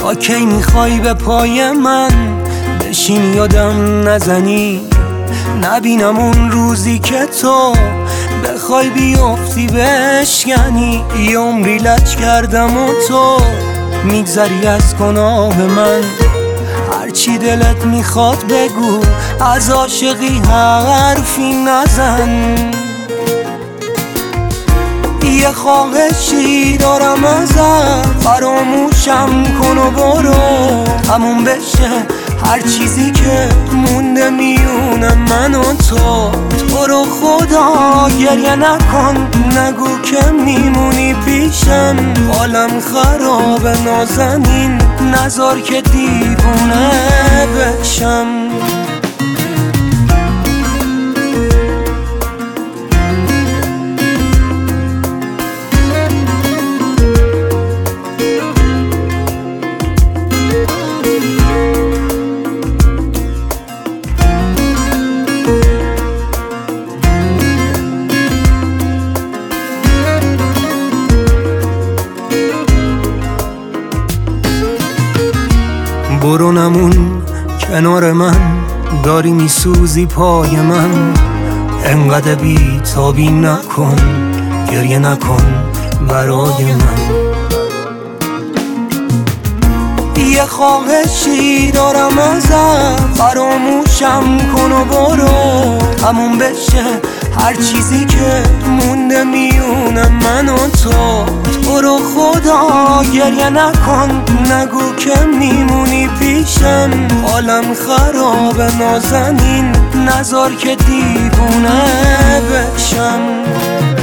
تا کی میخوای به پای من بشین یادم نزنی؟ نبینم اون روزی که تو بخوای بیفتی بشکنی. یه عمری لج کردم و تو میگذری از گناه من. هرچی دلت میخواد بگو، از عاشقی حرفی نزن. یه خواهشی دارم ازت، فراموشم کن و برو. همون بشه هر چیزی که مونده میونه من و تو. رو خدا گریه نکن، نگو که میمونی پیشم. حالم خرابه نازنین، نذار که دیوونه بشم. برو نمون کنار من، داری میسوزی پای من. انقدر بی تابی نکن، گریه نکن برای من. یه خواهشی دارم ازت، فراموشم کن و برو. همون بشه هر چیزی که مونده میونه من و تو. رو خدا گریه نکن، نگو که میمونی پیشم. حالم خرابه نازنین، نذار که دیوونه بشم.